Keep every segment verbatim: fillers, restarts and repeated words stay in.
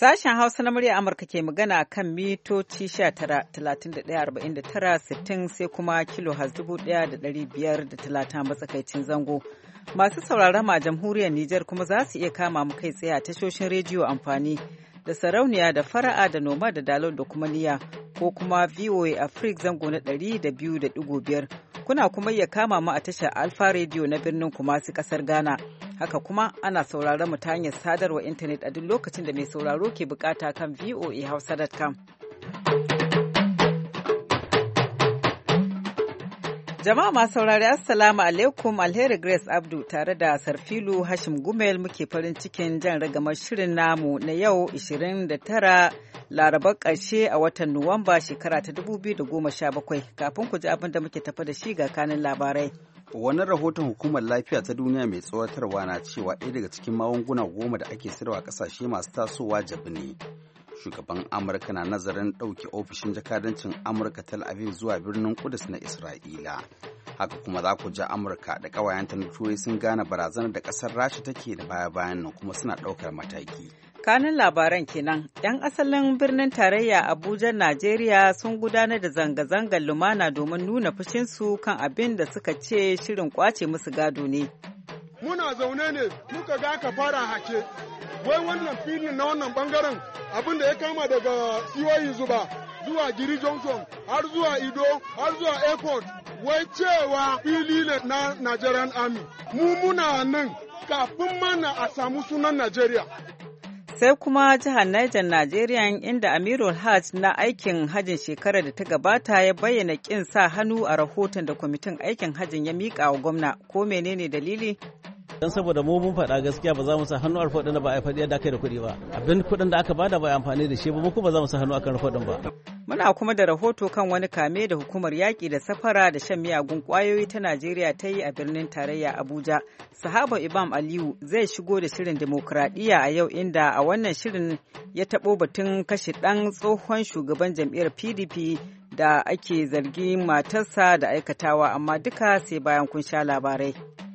Sashen Hausa na murya Amurka ke magana kan mitoci sha tara, talatin da ɗaya, arba'in da tara, sittin sai kuma kilo dubu ɗaya da ɗari biyar da talatin matsakaicin zango. Masu sauraron a jamhuriyar Nijar kuma za su iya kama mu kai tsaye a tashoshin rediyo amfani da sarauniya da fara'a da noma da dalol da kuma niya ko kuma V O A Africa zango na ɗari da biyu da ɗigo biyar. Kuna kuma iya kama mu a tashar Alfa Radio na birnin Kumasi kasar Ghana. Haka kuma ana sauraron mu ta hanyar sadarwa intanet a duk lokacin da mai sauraro ke bukata kan v o a hausa dot com. Jama'a masu saurari Assalamu alaikum, Alheri Grace Abdu tare da Sarfilu Hashim Gumel muke farin cikin jan ragamar shirin namu na yau ishirin da tara Larabar ƙarshe a watan Nuwamba shekara ta dubu biyu da goma sha bakwai. Kafin ku ji abin da muke tafa da shi ga kanin labarai. Wani rahoton hukumar lafiya ta duniya mai tsoratarwa na cewa ɗaya daga cikin magunguna goma da ake sayarwa a ƙasashe masu tasowa jabi ne. Shugaban Amurka na nazarin ɗauke ofishin jakadancin Amurka Tel Aviv zuwa birnin Kudus na Isra'ila. Haka kuma za ku ji Amurka da ƙawayenta na Turai sun gane barazanar da ƙasar Rasha take da baya-bayan nan kuma suna ɗaukar mataki. Kanin labaran kenan, 'yan asalin birnin tarayya Abuja, Najeriya sun gudanar da zanga-zangar lumana domin nuna fushinsu kan abin da suka ce shirin kwace musu gado ne. Muna zaune ne muka ga aka fara hake, wai wannan filin na wannan bangaren abin da ya kama daga Siwayi Zuba zuwa Giri Junction har zuwa Ido har zuwa Airport, wai cewa fili ne na Nigerian Army. Mu muna nan kafin mana a samu sunan Najeriya. Sai kuma jihar Niger Najeriya inda Amirul Hajj na aikin hajjin shekarar da ta gabata ya bayyana kin sa hannu a rahoton da kwamitin aikin hajjin ya miƙa wa gwamna. Ko menene dalili? Dan saboda mu mun faɗa gaskiya ba za mu sa hannu a rahoton da ba a faɗi yadda kai da kuɗi ba. Abin kuɗin da aka bada ba a amfani da shi ba, mu kuma ba za mu sa hannu akan rahoton ba. Muna kuma da rahoto kan wani kame da hukumar yaƙi da safara da shan miyagun ƙwayoyi ta Najeriya ta yi a birnin tarayya Abuja. Sahaba Imam Aliyu zai shigo da shirin demokradiyya a yau inda a wannan shirin ya taɓo batun kashe ɗan tsohon shugaban jam'iyyar P D P da ake zargin matarsa da aikatawa, amma duka sai bayan kun sha labarai.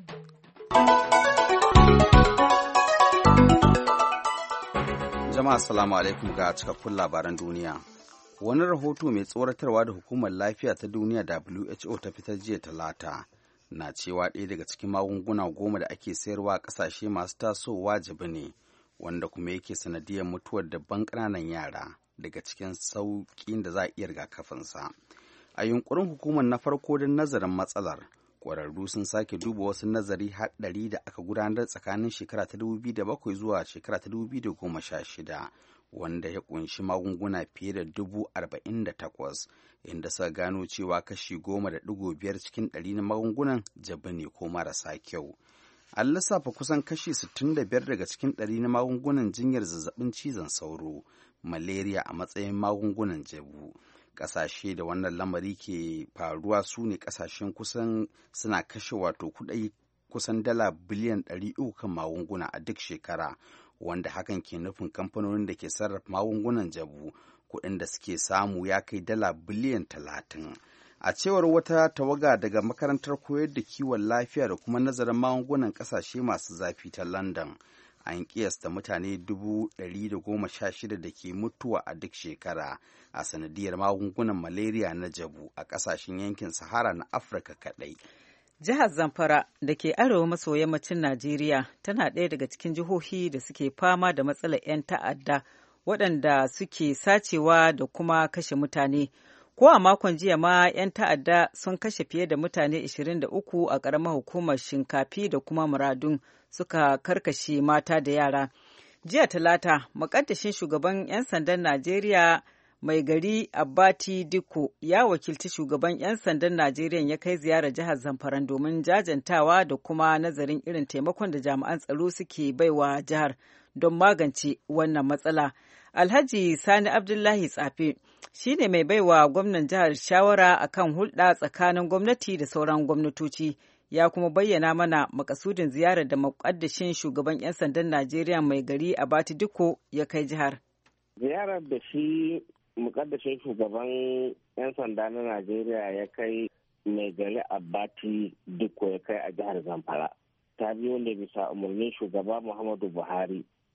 Jama'a assalamu alaikum ga cikakkun labaran duniya. Wani rahoto mai tsoratarwa da hukumar lafiya ta duniya W H O ta fitar jiya talata na cewa ɗaya daga cikin magunguna goma da ake sayarwa a ƙasashe masu tasowa jabi ne, wanda kuma yake sanadiyar mutuwar dabban ƙananan yara daga cikin sauƙin da za a iya rigakafinsa. A yunkurin hukumar na farko don nazarin matsalar, ƙwararru sun sake duba wasu nazari haɗari da aka gudanar tsakanin shekara ta dubu biyu da bakwai zuwa shekara ta dubu biyu da goma sha shida, wanda ya ƙunshi magunguna fiye da dubu arba'in da takwas, inda suka gano cewa kashi goma da ɗigo biyar cikin ɗari na magungunan jabi ne ko marasa kyau. An lissafa kusan kashi sittin da biyar daga cikin ɗari na magungunan jinyar zazzabin cizon sauro, malaria a matsayin magungunan jabu. Ƙasashe da wannan lamari ke faruwa su ne ƙasashen kusan suna kashe wato kuɗai kusan dala biliyan ɗari uku kan magunguna a duk shekara, wanda hakan ke nufin kamfanonin da ke sarrafa magungunan jabu kuɗin da suke samu ya kai dala biliyan talatin. A cewar wata tawaga daga makarantar koyar da kiwon lafiya da kuma nazarin magungunan ƙasashe masu zafi ta London, an kiyasta mutane dubu ɗari da goma sha shida da ke mutuwa a duk shekara a sanadiyar magungunan malaria na jabu a ƙasashen yankin Sahara na Afirka kaɗai. Jihar Zamfara da ke arewa maso yammacin Najeriya tana ɗaya daga cikin jihohi da suke fama da matsalar 'yan ta'adda waɗanda suke sacewa da kuma kashe mutane. Ko a makon jiya ma 'yan ta'adda sun kashe fiye da mutane ashirin da uku a ƙaramar hukumar Shinkafi da kuma Muradun, suka karkashe mata da yara. Jiya Talata, muƙaddashin shugaban 'yan sandan Najeriya mai gari Abbati Dikko ya wakilci shugaban 'yan sandan Najeriya ya kai ziyarar jihar Zamfara domin jajantawa da kuma nazarin irin taimakon da jami'an tsaro suke baiwa jihar don magance wannan matsala. Alhaji Sani Abdullahi Tsafe shi ne mai baiwa gwamnan jihar shawara akan hulɗa tsakanin gwamnati da sauran gwamnatoci. Ya kuma bayyana mana makasudin ziyarar da muƙaddashin shugaban 'yan sandan Najeriya mai gari Abbati Dikko ya kai jihar. Ziyarar da shi mukaddashin shugaban 'yan sanda na Najeriya ya kai mai gari Abbati Dikko ya kai a jihar Zamfara ta biyo ne bisa umarnin shugaba Muhammadu Buhari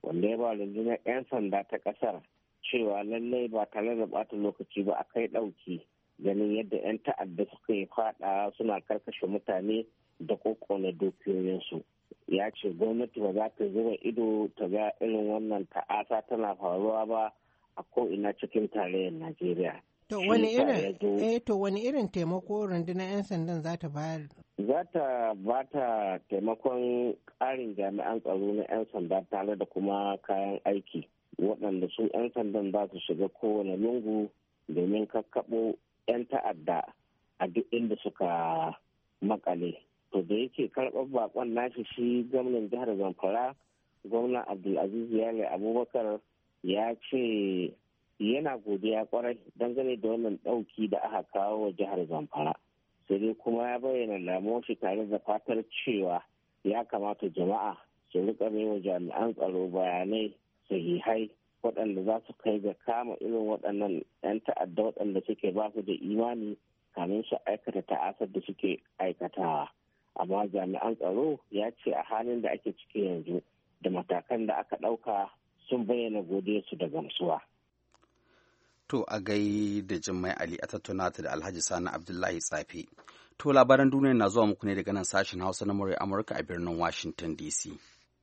wanda ya ba rundunar 'yan sanda ta ƙasar cewa lallai ba tare da ɓata lokaci ba a kai ɗauki ganin yadda 'yan ta'adda suka yi faɗa suna karkashe mutane da kokona dukiyoyinsu. Ya ce gwamnati ba za ta zuba ido ta ga irin wannan ta'asa tana faruwa ba a ko'ina cikin tarayyar Najeriya. To wani irin eh to wani irin taimako rundunar 'yan sandan za ta bayar? Za ta ba ta taimakon ƙarin jami'an tsaro na 'yan sanda tare da kuma kayan aiki waɗanda su 'yan sandan za su shiga kowane lungu domin kakkaɓo 'yan ta'adda a duk inda suka makale. To da yake karɓar bakon nashi shi gwamnan jihar Zamfara, gwamnan Abdulaziz Yale Abubakar ya ce yana godiya kwarai dangane da wannan ɗauki da aka kawo wa jihar Zamfara. Sai dai kuma ya bayyana damuwar shi tare da fatar cewa ya kamata jama'a su rika wa jami'an tsaro bayanai sahihai waɗanda za su kai ga kama irin waɗannan 'yan ta'adda waɗanda suke ba su da imani kamin su aikata ta'asar da suke aikatawa. Amma jami'an tsaro ya ce a halin da ake ciki yanzu da matakan da aka ɗauka sun bayyana godiyarsu da gamsuwa. To a gai da Jummai Ali a tattauna ta da Alhaji Sani Abdullahi Tsafe. To labaran duniya na zuwa muku ne daga nan sashen Hausa na murya Amurka a birnin Washington D C.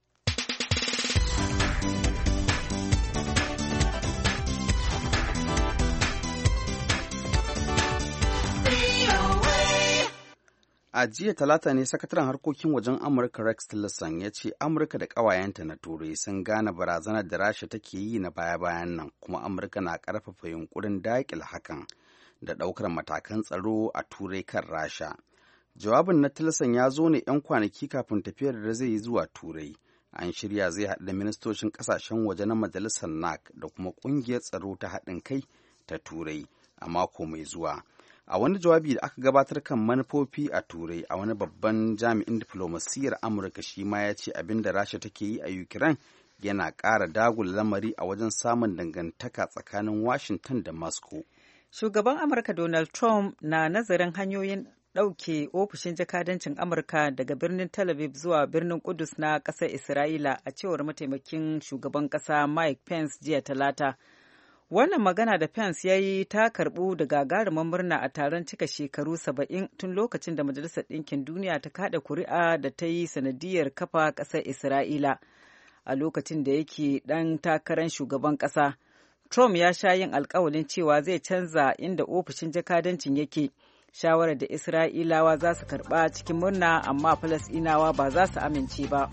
A jiya talata ne sakataren harkokin wajen Amurka Rex Tillerson ya ce Amurka da ƙawayenta na Turai sun gane barazanar da Rasha take yi na baya-bayan nan, kuma Amurka na ƙarfafa yunkurin daƙil hakan da ɗaukar matakan tsaro a Turai kan Rasha. Jawabin na Tillerson ya zo ne 'yan kwanaki kafin tafiyar da zai yi zuwa Turai. An shirya zai haɗu da ministocin ƙasashen waje na Majalisar N A C da kuma ƙungiyar tsaro ta haɗin kai ta Turai a mako mai zuwa. A wani jawabi da aka gabatar kan manufofi a Turai, a wani babban jami'in diflomasiyyar Amurka shi ma ya ce abin da Rasha take yi a Ukraine yana ƙara dagula lamari a wajen samun dangantaka tsakanin Washington da Moscow. Shugaban Amurka Donald Trump na nazarin hanyoyin ɗauke ofishin jakadancin Amurka daga birnin Tel Aviv zuwa birnin Kudus na ƙasar Isra'ila, a cewar mataimakin shugaban ƙasa Mike Pence jiya Talata. Wannan magana da Pence ya yi ta karɓu da gagarumin murna a taron cika shekaru saba'in tun lokacin da Majalisar Ɗinkin Duniya ta kaɗa kuri'a da ta yi sanadiyar kafa ƙasar Isra'ila. A lokacin da yake ɗan takarar shugaban ƙasa, Trump ya sha yin alkawalin cewa zai canza inda ofishin jakadancin yake, shawarar da Isra'ilawa za su karɓa cikin murna, amma Falasɗinawa ba za su amince ba.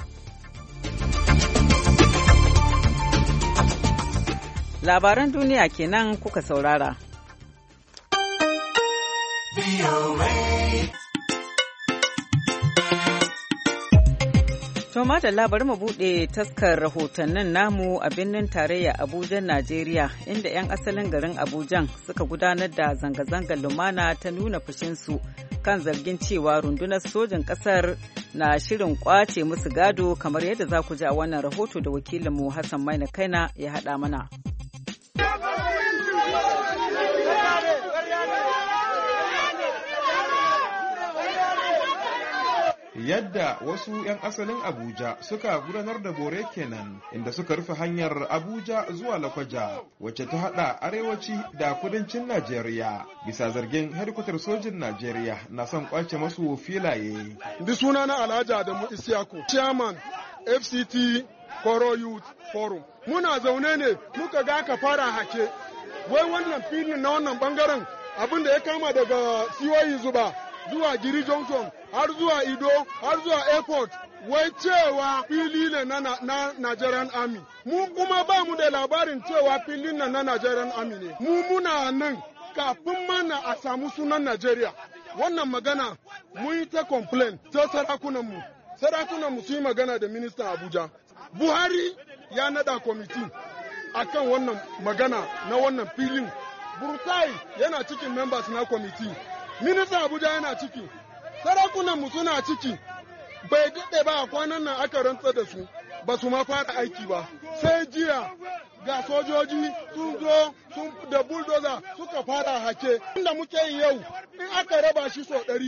Labaran duniya kenan kuka saurara. To madalla bari mu buɗe taskar rahotannin namu a birnin tarayya Abuja, Najeriya, inda 'yan asalin garin Abujan suka gudanar da zanga-zangar lumana ta nuna fushinsu kan zargin cewa rundunar sojin ƙasar na shirin ƙwace musu gado, kamar yadda za ku ji a wannan rahoto da wakilinmu Hassan Maina Kaina ya haɗa mana. Yadda wasu 'yan asalin Abuja suka gudanar da bore kenan, inda suka rufe hanyar Abuja zuwa Lakwaja, wacce ta hada arewaci da kudancin Najeriya, bisa zargin hedikwatar sojin Najeriya na son kwace masu filaye. Di suna na Alhaji Adamu Isiyaku, Chairman F C T Koro Youth Forum. Muna zaune ne muka ga aka fara hake, wai wannan filin na wannan bangaren abin da ya kama daga Siyoyi Zuba zuwa Giri Junction har zuwa Ido har zuwa airport, wai cewa fili ne na, na Nigerian Army. Mu kuma ba mu da labarin cewa filin na na Nigerian Army ne. Mu muna nan kafin mana a samu sunan Najeriya. Wannan magana mun yi ta complain ta sarakunanmu. Sarakunanmu su yi magana da ministan Abuja. Buhari ya nada kwamiti a kan wannan magana na wannan filin. Burtai yana cikin members na kwamiti. Ministan Abuja yana ciki. Sarakunanmu suna ciki. Bai daɗe ba a kwanan nan aka rantsar da su. Ba su ma fara aiki ba. Sai jiya ga sojoji sun zo sun da bulldozer suka fara hake. Inda muke yi yau, in aka raba shi sau ɗari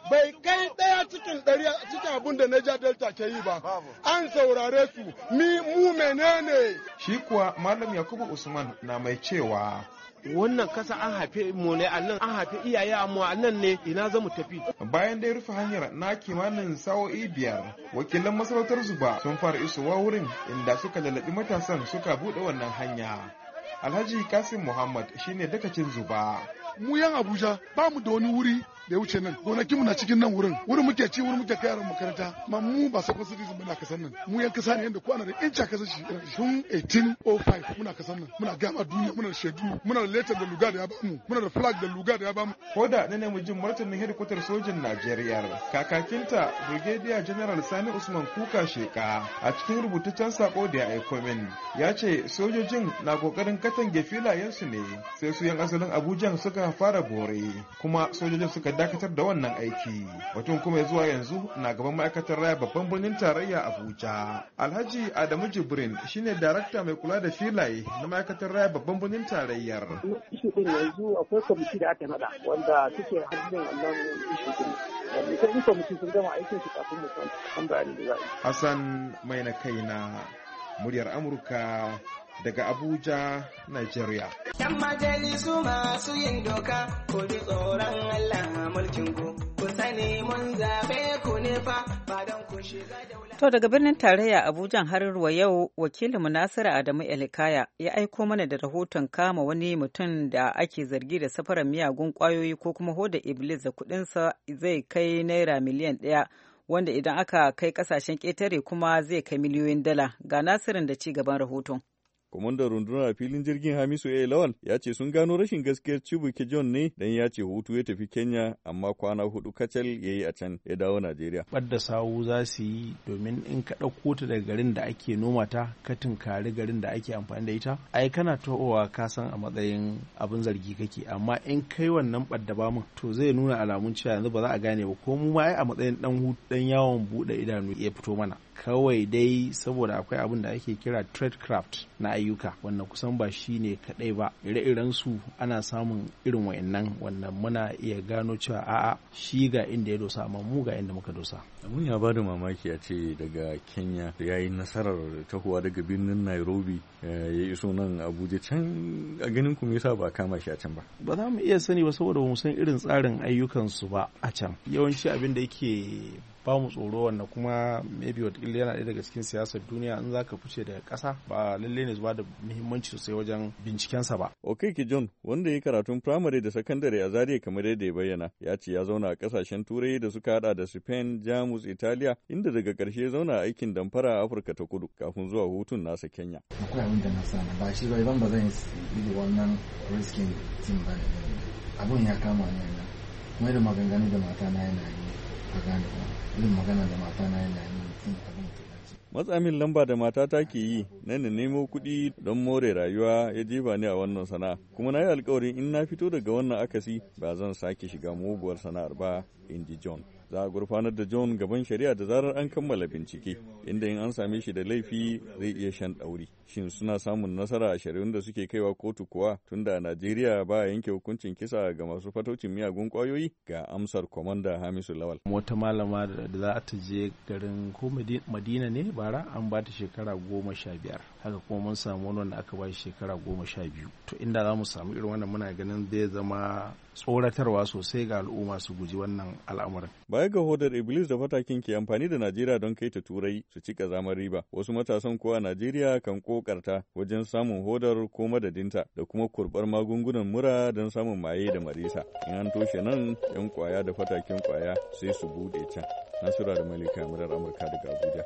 bai kai ɗaya cikin ɗari cikin abin da Niger Delta ke yi ba. An saurare su, mi mu menene? Shi kuwa Malam Yakubu Usman na mai cewa wannan kasa an haife mu ne a nan, an haife iyaye mu a nan ne, ina za mu tafi. Bayan dai rufe hanyar na kimanin sa'o'i biyar, wakilan masarautar Zuba sun fara isowa wurin inda suka lalabi matasan suka buɗe wannan hanya. Alhaji Kasim Muhammad shine dakacin Zuba. Mu yan Abuja ba mu da wani wuri da ya wuce nan, gonakinmu na cikin nan wurin, wurin muke ci, wurin muke kai yaran makaranta, ma mu ba sakon citizen muna kasan nan, mu yan kasa ne yadda kwana da inci a kasar shi tun eighteen oh five muna kasan nan, muna gama duniya, muna da shaidu, muna da letter da luga da ya bamu, muna da flag da luga da ya bamu. Ko da na nemi jin martanin hedikwatar sojin Najeriya, kakakinta Brigadier General Sani Usman Kuka Sheka a cikin rubutaccen sako da ya aiko min ya ce sojojin na kokarin katange filayensu ne, sai su yan asalin Abuja suka fara bore, kuma sojojin suka dakatar da wannan aiki. Batun kuma zuwa yanzu na gaban ma'aikatar raya babban birnin tarayya Abuja. Alhaji Adamu Jibrin shine darakta mai kula da filaye na ma'aikatar raya babban birnin tarayyar. Ishu din yanzu akwai kwamiti da aka nada wanda suke hannun wannan ishu din. Wanda sai kwamiti sun gama aikin su kafin mu san bayani da za a yi. Hassan mai na kaina, muryar Amurka daga Abuja, Nigeria. Yan majalisu masu yin doka, ku ji tsoron Allah mulkin ku, ku sani mun zaɓe ku ne fa, ba don ku shiga daula. To daga birnin tarayya Abuja har wa yau wakilin Nasiru Adamu Elikaya ya aiko mana da rahoton kama wani mutum da ake zargi da safarar miyagun kwayoyi ko kuma hoda Iblis da kuɗinsa zai kai naira miliyan ɗaya. Wanda idan aka kai kasashen ƙetare kuma zai kai miliyoyin dala. Ga Nasirin da ci gaban rahoton. Kwamandan rundunar a filin jirgin Hamisu A. Lawal ya ce sun gano rashin gaskiyar Chibuike John ne dan ya ce hutu ya tafi Kenya amma kwana hudu kacal ya yi a can ya dawo Najeriya. Ɓadda sawu za su yi domin in ka ɗauko ta daga garin da ake noma ta ka tunkari garin da ake amfani da ita. Ai kana tohowa ka san a matsayin abin zargi kake amma in kai wannan ɓadda ba mun to zai nuna alamun cewa yanzu ba za a gane ba ko mu ma ai a matsayin ɗan dan yawon buɗe idanu ya fito mana. Kawai dai saboda akwai abin da ake kira trade craft na ayyuka wannan kusan ba shi ne kaɗai ba ire-iren su ana samun irin wayannan wannan muna iya gano cewa a'a shi ga inda ya dosa amma mu ga inda muka dosa. Abun ya bada mamaki a ce daga Kenya ya yi nasarar tahowa daga birnin Nairobi ya iso nan Abuja can a ganin ku me yasa ba kama shi a can ba. Ba za mu iya sani ba saboda mu san irin tsarin ayyukansu ba a can yawanci abin da yake ba mu tsoro wannan kuma maybe wataƙila yana ɗaya daga cikin siyasar duniya in za ka fice daga ƙasa ba lalle ne zuwa da muhimmanci sosai wajen bincikensa ba. Okeke John wanda ya karatun firamare da sakandare a Zaria kamar yadda ya bayyana ya ce ya zauna a ƙasashen turai da suka hada da Spain, Jamus, Italiya inda daga ƙarshe ya zauna aikin damfara a Afirka ta Kudu kafin zuwa hutun nasa Kenya. Akwai abin da na sani ba shi ba ban ba zan yi wannan riskin tin ba abun ya kama ne na kuma da maganganu da mata na yana yi a gane ba. Irin magana da mata na yana yi mutum abin da matsamin lamba da matata ke yi na na nemo kuɗi don more rayuwa ya jefa ni a wannan sana'a kuma na yi alkawarin in na fito daga wannan akasi ba zan sake shiga muguwar sana'ar ba in ji John. Za a gurfanar da John gaban shari'a da zarar an kammala bincike inda in an same shi da laifi zai iya shan ɗauri. Shin suna samun nasara a shari'un da suke kaiwa kotu kuwa tunda a Najeriya ba a yanke hukuncin kisa ga masu fataucin miyagun kwayoyi ga amsar kwamanda Hamisu Lawal. Wata malama da za ta je garin ko Madina ne bara an ba ta shekara goma sha biyar haka kuma mun samu wani wanda aka ba shi shekara goma sha biyu. To inda za mu samu irin wannan muna ganin zai zama tsoratarwa sosai ga al'umma su guji wannan al'amarin. Baya ga hodar Iblis da fatakin ke amfani da Najeriya don kai ta Turai su ci kazamar riba. Wasu matasan kuwa Najeriya kan kokarta wajen samun hodar ko madadinta da kuma kurbar magungunan mura don samun maye da marisa. In an toshe nan, yan kwaya da fatakin kwaya sai su bude can. Nasura da Malika murar Amurka daga Abuja.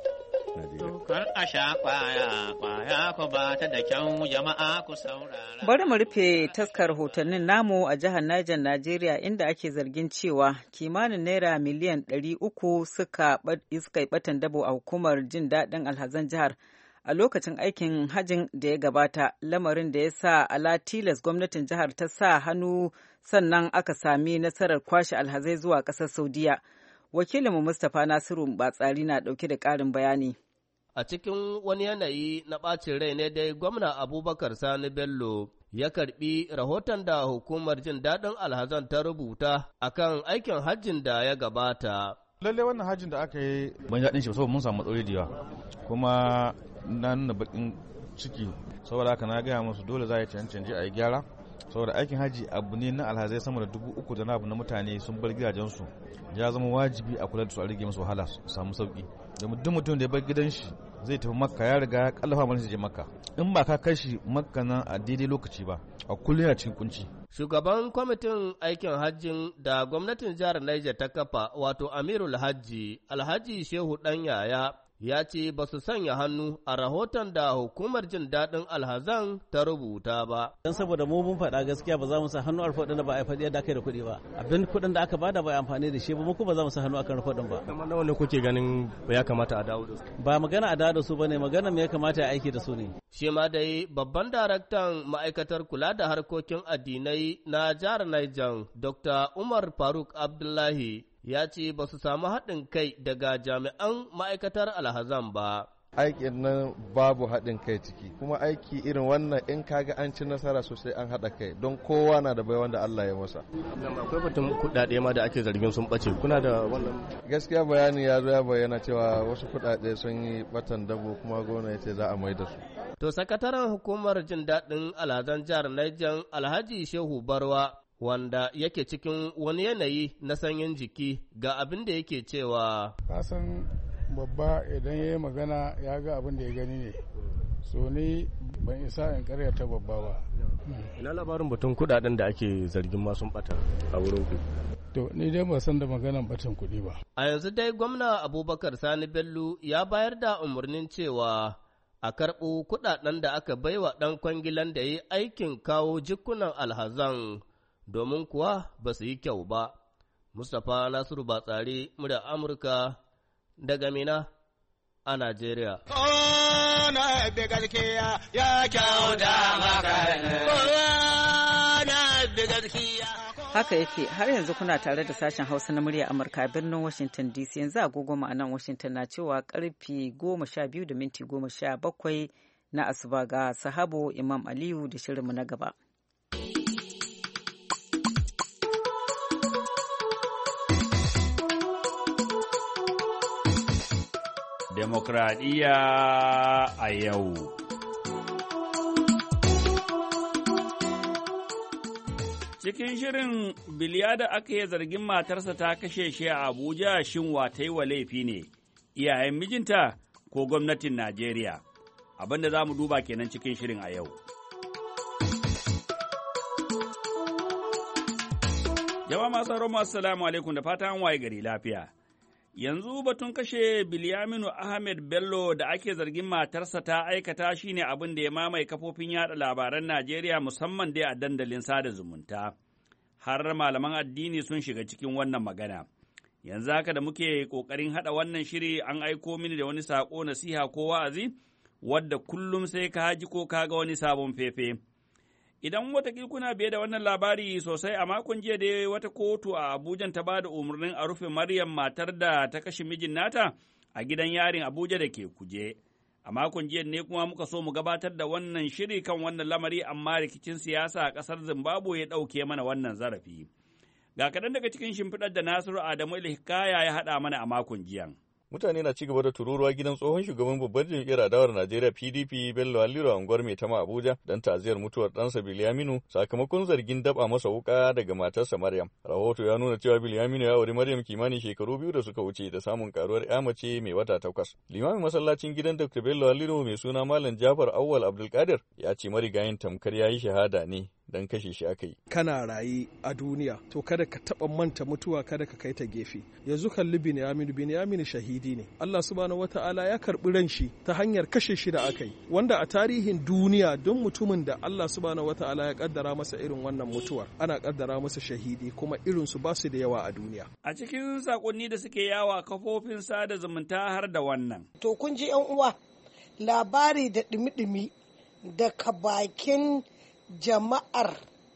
Kar a sha kwaya, kwaya ku ba ta da kyau jama'a ku saurara. Bari mu rufe taskar rahotannin namu a jihar Niger, Najeriya inda ake zargin cewa kimanin naira miliyan ɗari uku suka yi batan dabo a hukumar jin daɗin alhazan jihar a lokacin aikin hajjin da ya gabata, lamarin da ya sa ala tilas gwamnatin jihar ta sa hannu sannan aka sami nasarar kwashe alhazai zuwa ƙasar Saudiya. Wakilinmu Mustapha Nasiru Batsari na ɗauke da ƙarin bayani. A cikin wani yanayi na ɓacin rai ne dai gwamna Abubakar Sani Bello ya karbi rahoton da hukumar jin daɗin alhazan ta rubuta akan aikin hajjin da ya gabata. Lallai wannan hajjin da aka yi ban daɗin shi saboda mun samu matsaloli da yawa kuma na nuna bakin ciki saboda haka na gaya musu dole za a yi canje a yi gyara saboda aikin hajji abu ne na alhazai sama da dubu uku da na abu na mutane sun bar gidajensu ya zama wajibi a kula da su a rage musu wahala su samu sauki domin duk mutum da ya bar gidan shi zai tafi makka ya riga ya kallafa mana je makka in ba ka kai shi makka nan a daidai lokaci ba a kullum yana cikin kunci. Shugaban kwamitin aikin hajjin da gwamnatin jihar Niger ta kafa wato Amirul Hajji Alhaji Shehu Ɗanyaya ya ce ba su sanya hannu a rahoton da hukumar jin daɗin alhazan ta rubuta ba. Don saboda mu mun faɗa gaskiya ba za mu sa hannu a rahoton da ba a faɗi yadda aka yi da kuɗi ba. Abin kuɗin da aka bada ba a amfani da shi ba mu kuma ba za mu sa hannu akan rahoton ba. Kamar nawa ne kuke ganin ya kamata a dawo da su? Ba magana a dawo da su bane magana me ya kamata a aiki da su ne. Shi ma dai babban daraktan ma'aikatar kula da harkokin addinai na jihar Niger Doctor Umar Faruk Abdullahi ya ce ba su samu haɗin kai daga jami'an ma'aikatar alhazan ba. Aikin nan babu haɗin kai ciki, kuma aiki irin wannan in kaga an ci nasara sosai an haɗa kai don kowa na da bai wanda Allah ya masa. Akwai batun kuɗaɗe ma da ake zargin sun ɓace, kuna da wannan? Gaskiya bayani ya zo ya bayyana cewa wasu kuɗaɗe sun yi batan dabo kuma gwamnati ya ce za a mai da su. To sakataren hukumar jin daɗin alhazan jihar Niger Alhaji Shehu Barwa wanda yake cikin wani yanayi na sanyin jiki ga abin da yake cewa. Kasan babba idan ya yi magana ya ga abin da ya gani ne, so ni ban isa in karyata babba ba. Ina labarin batun kudaden da ake zargin masu bata a wurin ku? To ni dai ba san da maganan batan kuɗi ba. A yanzu dai gwamna Abubakar Sani Bello ya bayar da umarnin cewa a karɓo kuɗaɗen da aka baiwa ɗan kwangilan da ya yi aikin kawo jikunan alhazan. Domin kuwa ba su yi kyau ba. Mustapha Nasiru Batsari, murya Amurka daga Mina a Najeriya. Kona bi gaskiya ya kyauta maka. Kona bi gaskiya. Haka yake har yanzu kuna tare da sashen Hausa na murya Amurka birnin Washington D C yanzu agogo a nan Washington na cewa karfe goma sha biyu da minti goma sha bakwai na asuba ga sahabo Imam Aliyu da shirinmu na gaba. Demokradiyya a yau. Cikin shirin biliya da aka yi zargin matarsa ta kashe shi a Abuja shin wa ta yi wa laifi ne, iyayen mijinta ko gwamnatin Najeriya? Abin da za mu duba kenan cikin shirin a yau. Jama'a masu haro masu salamu alaikum da fatan waye gari lafiya. Yanzu batun kashe Bilyaminu Ahmed Bello da ake zargin matarsa ta aikata shi ne abin da ya mamaye kafofin yada labaran Najeriya musamman dai a dandalin sada zumunta. Har malaman addini sun shiga cikin wannan magana. Yanzu haka da muke ƙoƙarin haɗa wannan shiri an aiko mini da wani saƙo nasiha ko wa'azi, wadda kullum sai ka ji ko ka ga wani sabon fefe. Idan watakil kuna biye da wannan labari sosai a makon jiya da wata kotu a Abuja ta ba da umarnin a rufe Maryam matar da ta kashe mijin nata a gidan yarin Abuja da ke Kuje. A makon jiya ne kuma muka so mu gabatar da wannan shiri kan wannan lamari amma rikicin siyasa a ƙasar Zimbabwe ya ɗauke mana wannan zarafi. Ga kaɗan daga cikin shimfiɗar da Nasiru Adamu Ilhikaya ya haɗa mana a makon jiyan. Mutane na ci gaba da tururuwa gidan tsohon shugaban babbar jam'iyyar adawar Najeriya P D P Bello Halliru Angwar mai tama Abuja don ta'aziyar mutuwar ɗansa Bilyaminu sakamakon zargin daba masa wuka daga matarsa Maryam. Rahoto ya nuna cewa Bilyaminu ya auri Maryam kimanin shekaru biyu da suka wuce da samun karuwar ya mace mai wata takwas. Limamin masallacin gidan Doctor Bello Halliru mai suna Malam Jafar Awwal Abdulkadir ya ce marigayin tamkar ya yi shahada ne dan kashe shi aka yi. Kana raye a duniya to kada ka taba manta mutuwa, kada ka kai ta gefe. Yanzu kalli Binyamin, Binyamin shahidi ne. Allah subhanahu wataala ya karbi ran shi ta hanyar kashe shi da aka yi. Wanda a tarihin duniya don mutumin da Allah subhanahu wataala ya kaddara masa irin wannan mutuwar, ana kaddara masa shahidi, kuma irin su ba su da yawa a duniya. A cikin sakonni da suke yawa kafofin sada zumunta har da wannan. To kun ji yan uwa, labari da dumi-dumi daga bakin jama'ar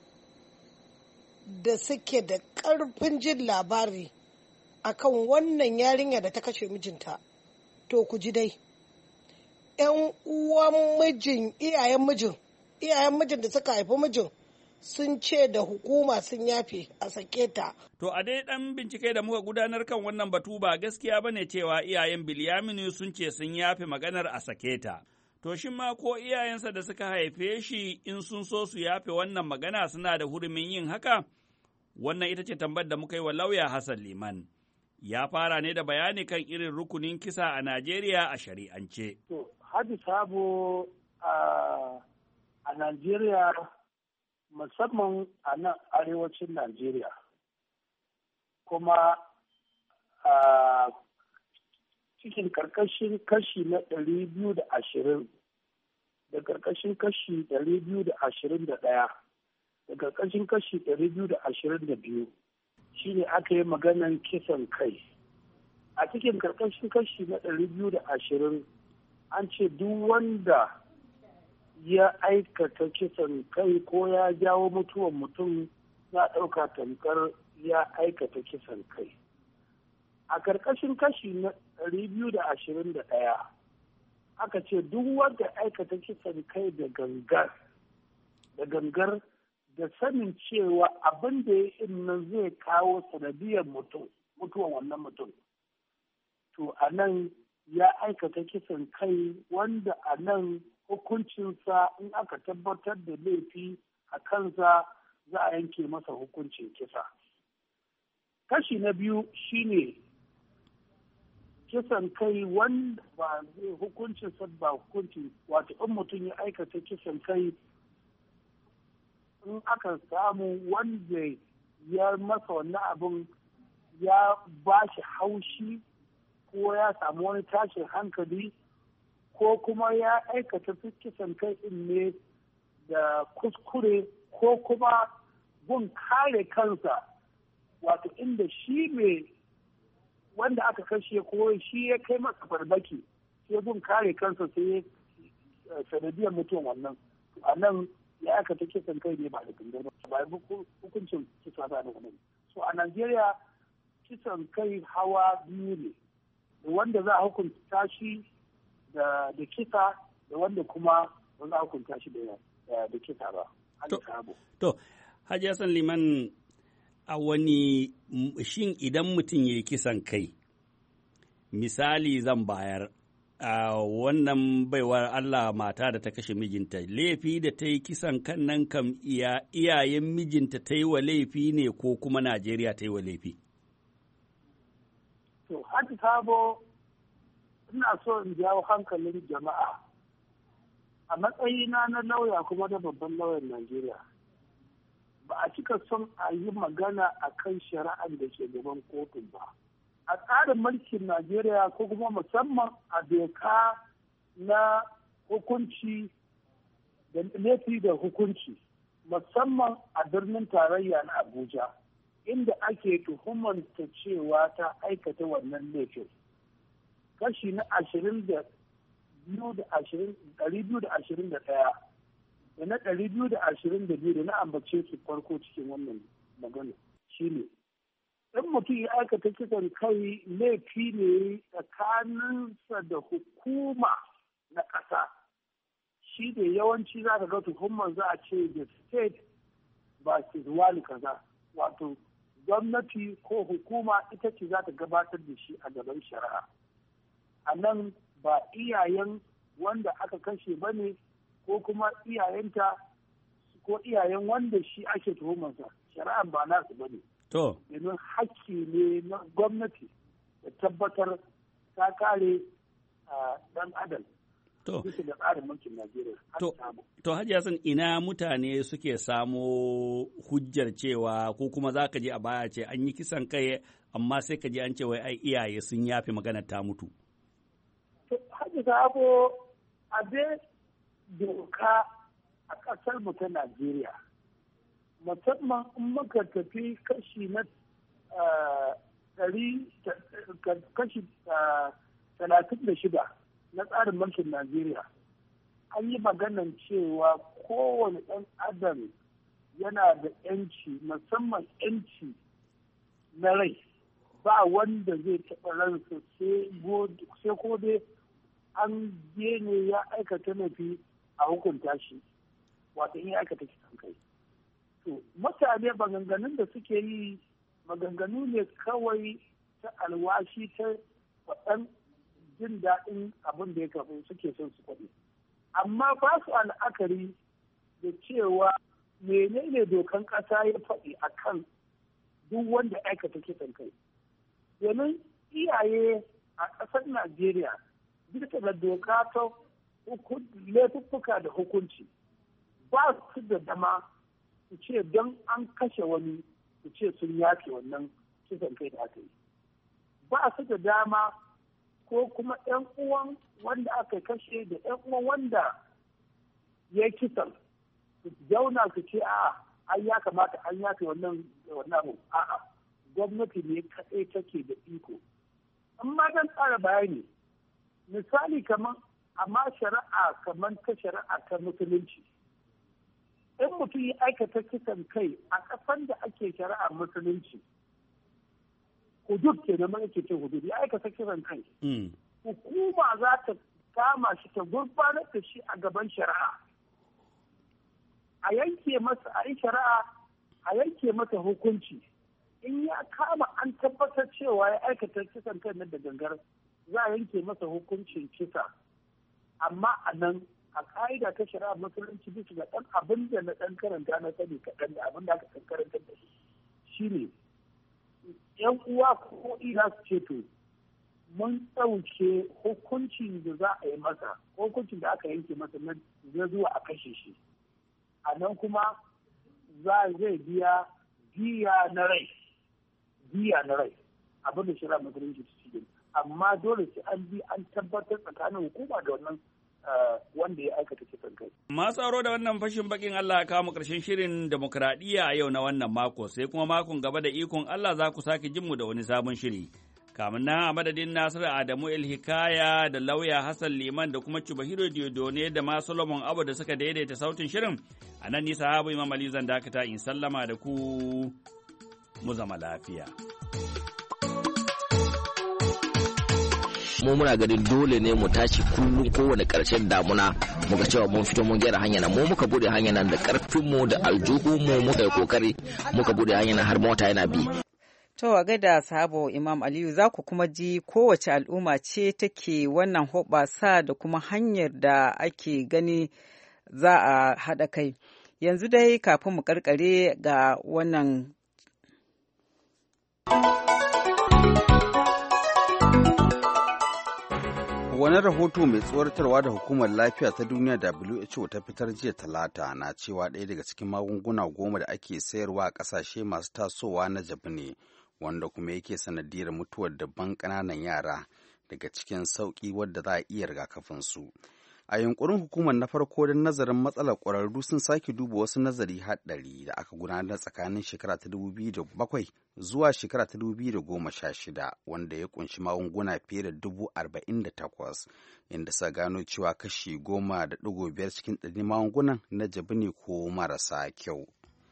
da suke da ƙarfin jin labari akan wannan yarinya da ta kashe mijinta. To ku ji dai, ‘yan uwan mijin, iyayen mijin iyayen mijin da suka haifi mijin sun ce da hukuma sun yafe a sake ta. To a dai ɗan bincike da muka gudanar kan wannan batu ba gaskiya bane cewa iyayen Bilyaminu sun ce sun yafe maganar a sake ta. To shin ma ko iyayensa da suka haife shi in sun so su yafe wannan magana suna da hurumin yin haka? Wannan ita ce tambayar da muka yi wa lauya Hassan Liman. Ya fara ne da bayani kan irin rukunin kisa a Najeriya a shari'ance. To, Haji Sabo a Najeriya musamman a nan arewacin Najeriya kuma a cikin karkashin kashi na ɗari biyu da ashirin da karkashin kashi ɗari biyu da ashirin da ɗaya da karkashin kashi ɗari biyu da ashirin da biyu shi ne aka yi maganan kisan kai. A cikin karkashin kashi na ɗari biyu da ashirin an ce duk wanda ya aikata kisan kai ko ya jawo mutuwan mutum ya ɗauka tamkar ya aikata kisan kai. A karkashin kashi na ɗari biyu da ashirin da ɗaya aka ce duk wanda aikata kisan kai da gangar da gangar da sanin cewa abin da ya yi nan zai kawo sanadiyar mutum mutuwan wannan mutum, to a nan ya aikata kisan kai wanda a nan hukuncinsa in aka tabbatar da laifi a kansa za a yanke masa hukuncin kisa. Kashi na biyu shine kisan kai wanda ba zai hukuncinsa ba hukunci, wato in mutum ya aikata kisan kai in aka samu wanda ya masa wannan abin ya ba shi haushi ko ya samu wani tashin hankali ko kuma ya aikata kisan kai din ne da kuskure ko kuma gun kare kansa, wato inda shi mai wanda aka kashe ko shi ya kai masa farmaki sai gun kare kansa sai sanadiyar mutuwan wannan a nan ya aikata kisan kai ne ba da gangar ba ba hukuncin kisa ba da wannan. So a Najeriya kisan kai hawa biyu ne, wanda za a hukunta shi da kisa da wanda kuma ba za a hukunta shi da kisa ba. To, Hajji Hassan Liman, a wani shin idan mutum ya yi kisan kai, misali zan bayar, a wannan baiwar Allah mata da ta kashe mijinta, laifi da ta yi kisan kan nan kam iyayen mijinta ta yi wa laifi ne ko kuma Najeriya ta yi wa laifi? To, Hajji Sabo, ina so in jawo hankalin jama'a a matsayina na lauya kuma da babban lauyan Najeriya. Ba a cika son a yi magana a kan shari'ar da ke gaban kotun ba. A tsarin mulkin Najeriya ko kuma musamman a doka na hukunci da laifi da hukunci, musamman a birnin tarayya na Abuja, inda ake tuhumanta cewa ta aikata wannan laifin. Kashi na ashirin da biyu da ashirin ɗari biyu da ashirin da ɗaya da na ɗari biyu da ashirin da biyu da na ambace su farko cikin wannan magana shine in mutum ya aikata kisan kai laifi ne tsakaninsa da hukuma na ƙasa, shi da yawanci za ka ga tuhumar za a ce da state ba su wani kaza, wato gwamnati ko hukuma ita ce za ta gabatar da shi a gaban shari'a. A nan ba iyayen wanda aka kashe ba ne ko kuma iyayenta ko iyayen wanda shi ake tuhumarsa, shari'ar ba nasu ba ne. To. Domin hakki ne na gwamnati da tabbatar ta kare ɗan adam. To. Bisa da tsarin mulkin Najeriya. To, to Hajji Hassan, ina mutane suke samo hujjar cewa ko kuma za ka je a baya ce an yi kisan kai amma sai ka je an ce wai ai iyaye sun yafe magana ta mutu. Hajji Sabo, a dai doka a ƙasar mu ta Najeriya, musamman in muka tafi kashi na ɗari kashi talatin da shida na tsarin mulkin Najeriya, an yi maganan cewa kowane ɗan adam yana da ‘yanci, musamman ‘yanci na rai, ba wanda zai taɓa ransa sai ko dai an ne ya aikata nafi a hukunta shi. wato in ya aikata kisan kai. To mutane maganganun da suke yi maganganu ne kawai ta alwashi ta waɗan jin daɗin abin da ya kafu suke son su kwaɗi. Amma ba su al'akari da cewa menene dokan ƙasa ya faɗi a kan duk wanda aikata kisan kai. Domin iyaye a ƙasar Najeriya bisa da doka ta laifuffuka da hukunci ba su da dama su ce don an kashe wani su ce sun yafe wannan kisan kai da aka yi. Ba su da dama ko kuma 'yan uwan wanda aka kashe da 'yan uwan wanda ya kisan su zauna su ce a an ya kamata an yafe wannan wannan abu a'a gwamnati ne kaɗai take da iko. Amma don tsara bayani misali kamar amma shari'a kamar ta shari'a ta musulunci in mutum ya aikata kisan kai a ƙasar da ake shari'a musulunci hudud ke da ake ce hudud ya aikata kisan kai hukuma za ta kama shi ta gurfanar da shi a gaban shari'a a yanke masa a yi shari'a a yanke masa hukunci in ya kama an tabbatar cewa ya aikata kisan kai na da gangar za a yanke masa hukuncin kisa amma a nan a ƙa'ida ta shari'a musulunci bisa ga ɗan abin da na ɗan karanta na sani kaɗan da abin da aka ɗan karanta da shi shine yan uwa ko ina su ce to mun ɗauke hukuncin da za a yi masa hukuncin da aka yanke masa nan zai zuwa a kashe shi a nan kuma za zai biya biya na rai biya na rai abin da shari'a musulunci su ci amma dole sai an bi an tabbatar tsakanin hukuma da wannan wanda ya aikata kisan kai. Masu tsaro da wannan fashin bakin Allah ya kawo ƙarshen shirin demokradiyya a yau na wannan mako sai kuma makon gaba da ikon Allah za ku sake jinmu da wani sabon shiri. Kamun nan a madadin Nasiru Adamu El Hikaya da lauya Hassan Liman da kuma Cibahiro Diodone da ma Solomon Abu da suka daidaita sautin shirin a nan nisa habu Imam Ali zan dakata in sallama da ku mu zama lafiya. mu muna ganin dole ne mu tashi kullum kowane karshen damuna muka cewa mun fito mun gyara hanya nan mu muka bude hanya nan da karfin mu da aljuhu mu muka yi kokari muka bude hanya nan har mota yana bi. To a gaida sahabo Imam Aliyu za ku kuma ji kowace al'umma ce take wannan hoɓasa da kuma hanyar da ake gani za a haɗa kai. Yanzu dai kafin mu karkare ga wannan Wani rahoto mai tsoratarwa da Hukumar Lafiya ta Duniya W H O ta fitar jiya Talata na cewa ɗaya daga cikin magunguna goma da ake sayarwa a ƙasashe masu tasowa na jabi ne, wanda kuma yake sanadiyar mutuwar dabban ƙananan yara daga cikin sauƙi wadda za a iya rigakafinsu. A yunkurin hukumar na farko don nazarin matsalar ƙwararru sun sake duba wasu nazari haɗari da aka gudanar tsakanin shekara ta dubu biyu da bakwai zuwa shekara ta dubu biyu da goma sha shida wanda ya kunshi magunguna fiye da dubu arba'in da takwas inda sa gano cewa kashi goma da ɗigo biyar cikin ɗari magungunan na jabi ne ko marasa kyau.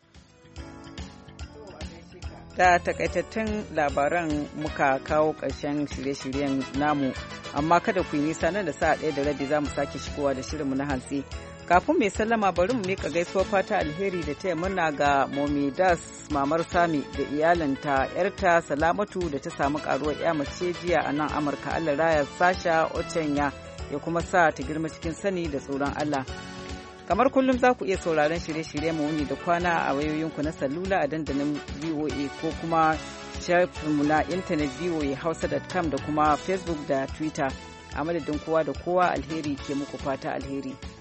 Da takaitattun labaran muka kawo ƙarshen shirye-shiryen namu, amma kada ku yi nisa nan da sa'a ɗaya da rabi za mu sake shigowa da shirinmu na hantsi. Kafin mai sallama bari mu miƙa gaisuwar fata alheri da taya murna ga Momi Das Mamar Sami da iyalinta ‘yarta Salamatu da ta samu ƙaruwar ‘ya mace jiya a nan Amurka. Allah raya Sasha Ochenya ya kuma sa ta girma cikin sani da tsoron Allah. Kamar kullum za ku iya sauraron shirye-shirye mu wuni da kwana a wayoyinku na salula a dandalin V O A ko kuma shafinmu na intanet v o a hausa dot com da kuma Facebook da Twitter. A madadin kowa da kowa alheri ke muku fata alheri.